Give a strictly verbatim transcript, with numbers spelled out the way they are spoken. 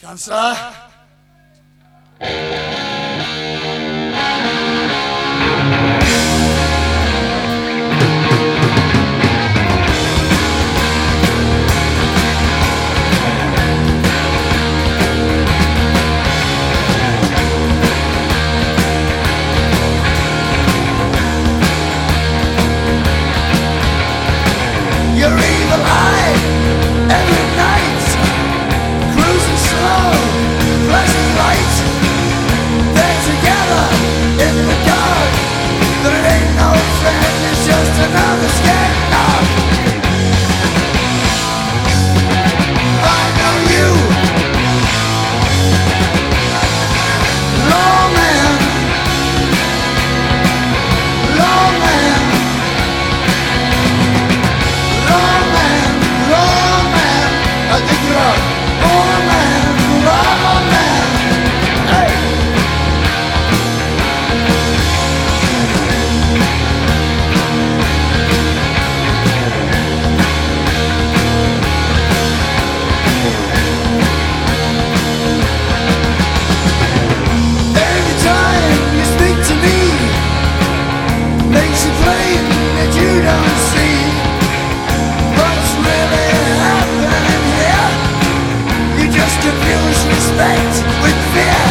Cancer. Your evil eye every night, cruising slow, flashing lights. They're together in the dark, but it ain't no friend, it's just another scared dog. I know you, lawman, lawman. I think you're a poor man, raw man. Hey! Every time you speak to me, makes it plain that you don't see what's really happening here. You just confuse respect with fear.